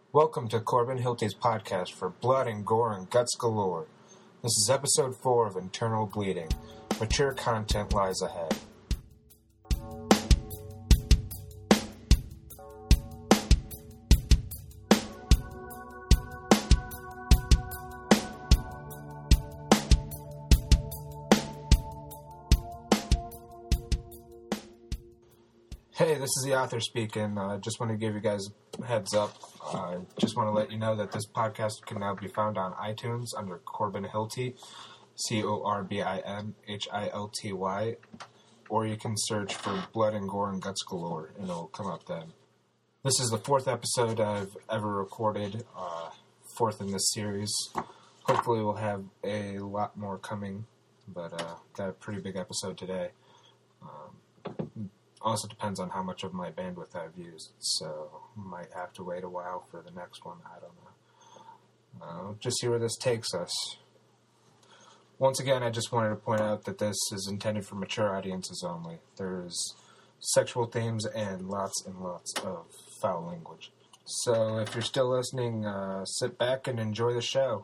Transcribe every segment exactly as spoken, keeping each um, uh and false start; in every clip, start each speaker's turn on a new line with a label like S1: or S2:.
S1: Welcome to Corbin Hilty's podcast for blood and gore and guts galore. This is episode four of Internal Bleeding. Mature content lies ahead. Hey, this is the author speaking. I uh, just want to give you guys a heads up. I uh, just want to let you know that this podcast can now be found on iTunes under Corbin Hilty, C O R B I N H I L T Y, or you can search for Blood and Gore and Guts Galore, and it'll come up then. This is the fourth episode I've ever recorded, uh, fourth in this series. Hopefully we'll have a lot more coming, but uh, got a pretty big episode today. Um, Also depends on how much of my bandwidth I've used, so might have to wait a while for the next one. I don't know. Uh, just see where this takes us. Once again, I just wanted to point out that this is intended for mature audiences only. There's sexual themes and lots and lots of foul language. So if you're still listening, uh, sit back and enjoy the show.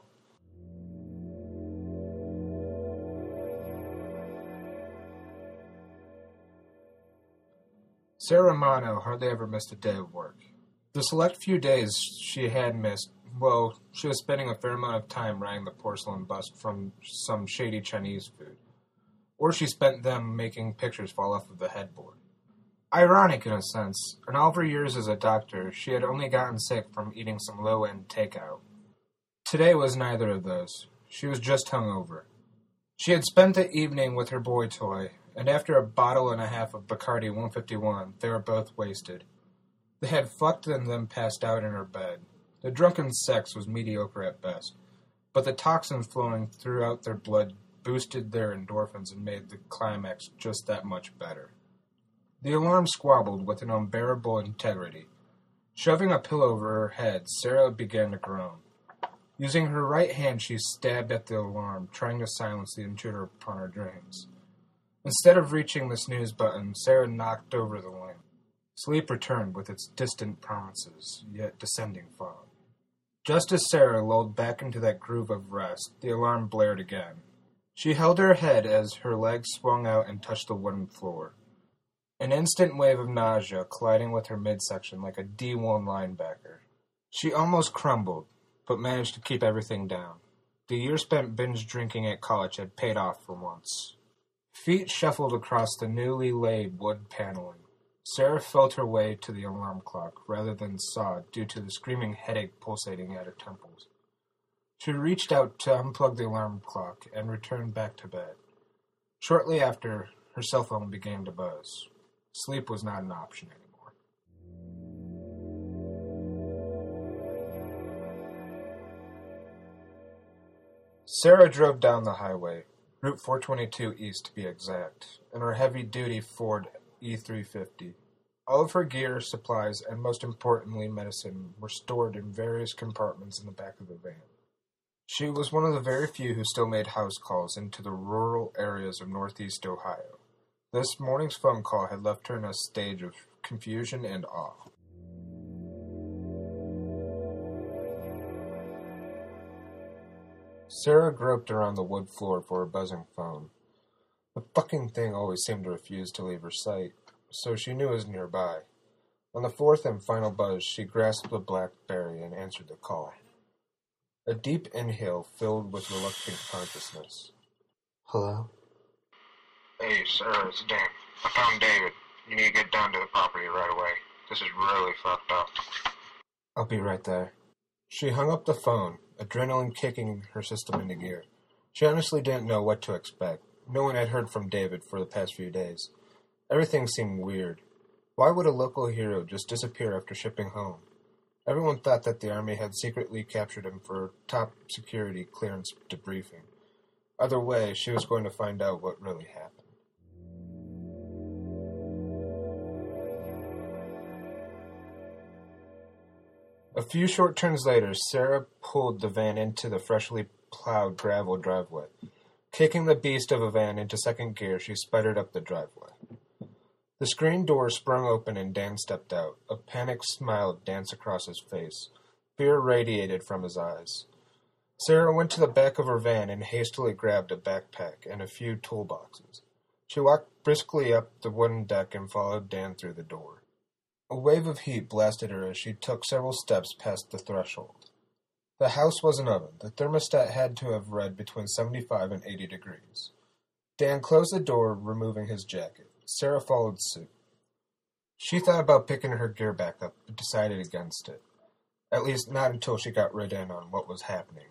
S1: Sarah Romano hardly ever missed a day of work. The select few days she had missed, well, she was spending a fair amount of time riding the porcelain bust from some shady Chinese food. Or she spent them making pictures fall off of the headboard. Ironic in a sense, in all of her years as a doctor, she had only gotten sick from eating some low-end takeout. Today was neither of those. She was just hungover. She had spent the evening with her boy toy, and after a bottle and a half of Bacardi one fifty-one, they were both wasted. They had fucked and then passed out in her bed. The drunken sex was mediocre at best, but the toxins flowing throughout their blood boosted their endorphins and made the climax just that much better. The alarm squabbled with an unbearable integrity. Shoving a pillow over her head, Sarah began to groan. Using her right hand, she stabbed at the alarm, trying to silence the intruder upon her dreams. Instead of reaching the snooze button, Sarah knocked over the lamp. Sleep returned with its distant promises, yet descending fog. Just as Sarah lulled back into that groove of rest, the alarm blared again. She held her head as her legs swung out and touched the wooden floor. An instant wave of nausea colliding with her midsection like a D one linebacker. She almost crumbled, but managed to keep everything down. The year spent binge drinking at college had paid off for once. Feet shuffled across the newly laid wood paneling. Sarah felt her way to the alarm clock, rather than saw, due to the screaming headache pulsating at her temples. She reached out to unplug the alarm clock and returned back to bed. Shortly after, her cell phone began to buzz. Sleep was not an option anymore. Sarah drove down the highway, Route four twenty-two East to be exact, in her heavy-duty Ford E three fifty. All of her gear, supplies, and most importantly medicine were stored in various compartments in the back of the van. She was one of the very few who still made house calls into the rural areas of northeast Ohio. This morning's phone call had left her in a stage of confusion and awe. Sarah groped around the wood floor for her buzzing phone. The fucking thing always seemed to refuse to leave her sight, so she knew it was nearby. On the fourth and final buzz, she grasped the BlackBerry and answered the call. A deep inhale filled with reluctant consciousness. Hello?
S2: Hey, Sarah, it's Dan. I found David. You need to get down to the property right away. This is really fucked up.
S1: I'll be right there. She hung up the phone, adrenaline kicking her system into gear. She honestly didn't know what to expect. No one had heard from David for the past few days. Everything seemed weird. Why would a local hero just disappear after shipping home? Everyone thought that the army had secretly captured him for top security clearance debriefing. Either way, she was going to find out what really happened. A few short turns later, Sarah pulled the van into the freshly plowed gravel driveway. Kicking the beast of a van into second gear, she sputtered up the driveway. The screen door sprung open and Dan stepped out. A panicked smile danced across his face. Fear radiated from his eyes. Sarah went to the back of her van and hastily grabbed a backpack and a few toolboxes. She walked briskly up the wooden deck and followed Dan through the door. A wave of heat blasted her as she took several steps past the threshold. The house was an oven. The thermostat had to have read between seventy-five and eighty degrees. Dan closed the door, removing his jacket. Sarah followed suit. She thought about picking her gear back up, but decided against it. At least not until she got rid in on what was happening.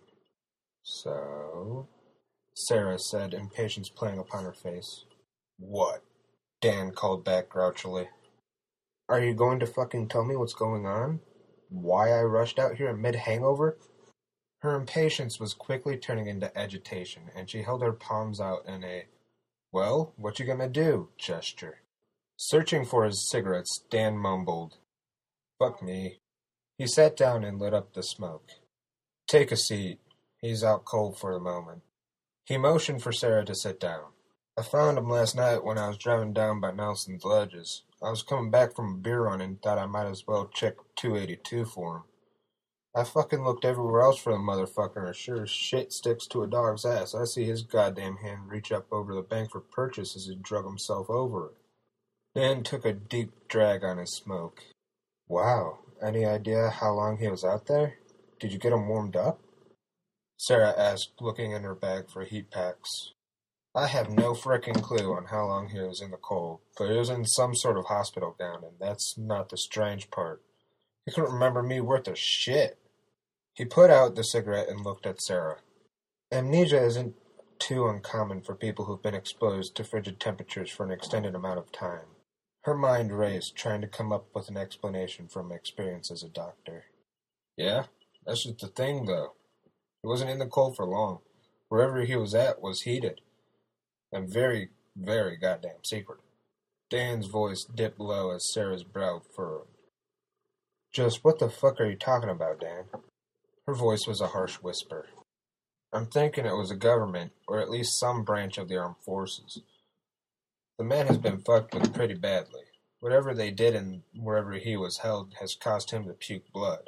S1: So, Sarah said, impatience playing upon her face. What? Dan called back grouchily. Are you going to fucking tell me what's going on? Why I rushed out here mid-hangover? Her impatience was quickly turning into agitation, and she held her palms out in a, well, what you gonna do, gesture. Searching for his cigarettes, Dan mumbled, fuck me. He sat down and lit up the smoke. Take a seat. He's out cold for the moment. He motioned for Sarah to sit down. I found him last night when I was driving down by Nelson's Ledges. I was coming back from a beer run and thought I might as well check two eighty-two for him. I fucking looked everywhere else for the motherfucker, and sure as shit sticks to a dog's ass. I see his goddamn hand reach up over the bank for purchase as he drug himself over it. Dan took a deep drag on his smoke. Wow, any idea how long he was out there? Did you get him warmed up? Sarah asked, looking in her bag for heat packs. I have no frickin' clue on how long he was in the cold, but he was in some sort of hospital gown, and that's not the strange part. He couldn't remember me worth a shit. He put out the cigarette and looked at Sarah. Amnesia isn't too uncommon for people who've been exposed to frigid temperatures for an extended amount of time. Her mind raced, trying to come up with an explanation from experience as a doctor. Yeah, that's just the thing, though. He wasn't in the cold for long. Wherever he was at was heated. And very, very goddamn secretive. Dan's voice dipped low as Sarah's brow furrowed. Just what the fuck are you talking about, Dan? Her voice was a harsh whisper. I'm thinking it was the government, or at least some branch of the armed forces. The man has been fucked with pretty badly. Whatever they did and wherever he was held has caused him to puke blood.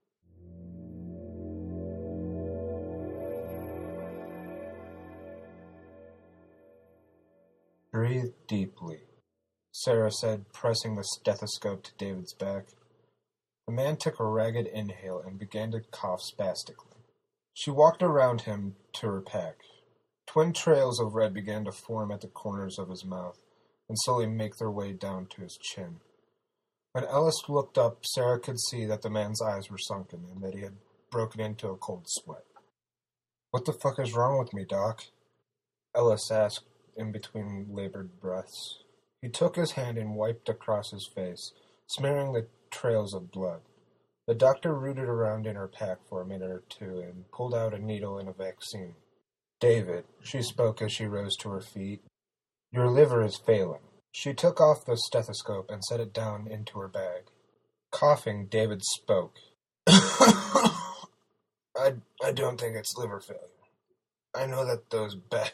S1: Breathe deeply, Sarah said, pressing the stethoscope to David's back. The man took a ragged inhale and began to cough spastically. She walked around him to her pack. Twin trails of red began to form at the corners of his mouth and slowly make their way down to his chin. When Ellis looked up, Sarah could see that the man's eyes were sunken and that he had broken into a cold sweat. What the fuck is wrong with me, Doc? Ellis asked in between labored breaths. He took his hand and wiped across his face, smearing the trails of blood. The doctor rooted around in her pack for a minute or two and pulled out a needle and a vaccine. David, she spoke as she rose to her feet, your liver is failing. She took off the stethoscope and set it down into her bag. Coughing, David spoke. I, I don't think it's liver failure. I know that those ba-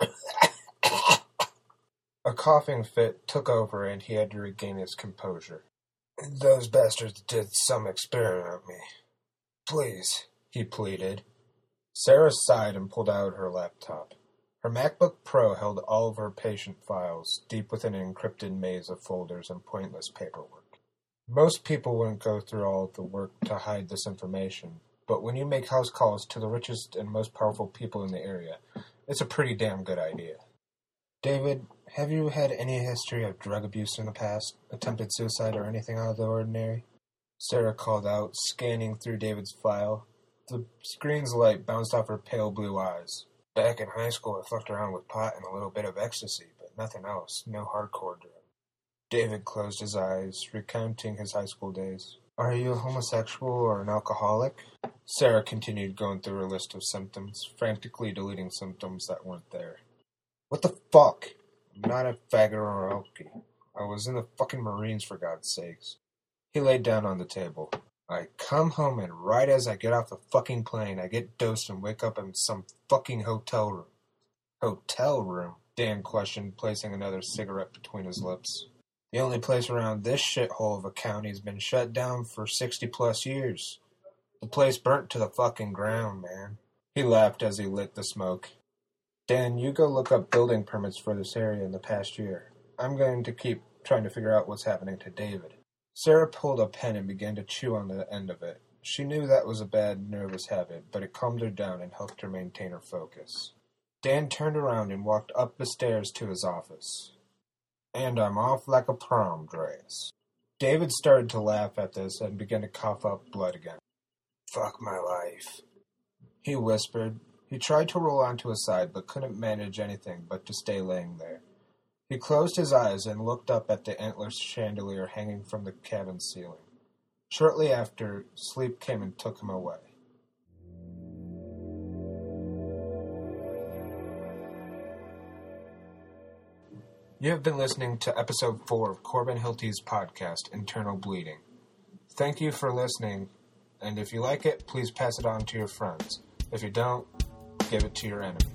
S1: A coughing fit took over and he had to regain his composure. Those bastards did some experiment on me. Please, he pleaded. Sarah sighed and pulled out her laptop. Her MacBook Pro held all of her patient files, deep within an encrypted maze of folders and pointless paperwork. Most people wouldn't go through all of the work to hide this information, but when you make house calls to the richest and most powerful people in the area, it's a pretty damn good idea. David, have you had any history of drug abuse in the past? Attempted suicide or anything out of the ordinary? Sarah called out, scanning through David's file. The screen's light bounced off her pale blue eyes. Back in high school, I fucked around with pot and a little bit of ecstasy, but nothing else. No hardcore drug. David closed his eyes, recounting his high school days. Are you a homosexual or an alcoholic? Sarah continued going through her list of symptoms, frantically deleting symptoms that weren't there. What the fuck? I'm not a faggot or a alkie. I was in the fucking Marines, for God's sakes. He laid down on the table. I come home and right as I get off the fucking plane, I get dosed and wake up in some fucking hotel room. Hotel room? Dan questioned, placing another cigarette between his lips. The only place around this shithole of a county has been shut down for sixty plus years. The place burnt to the fucking ground, man. He laughed as he lit the smoke. Dan, you go look up building permits for this area in the past year. I'm going to keep trying to figure out what's happening to David. Sarah pulled a pen and began to chew on the end of it. She knew that was a bad, nervous habit, but it calmed her down and helped her maintain her focus. Dan turned around and walked up the stairs to his office. And I'm off like a prom dress. David started to laugh at this and began to cough up blood again. Fuck my life, he whispered. He tried to roll onto his side, but couldn't manage anything but to stay laying there. He closed his eyes and looked up at the antler chandelier hanging from the cabin ceiling. Shortly after, sleep came and took him away. You have been listening to episode four of Corbin Hilty's podcast, Internal Bleeding. Thank you for listening, and if you like it, please pass it on to your friends. If you don't, give it to your enemy.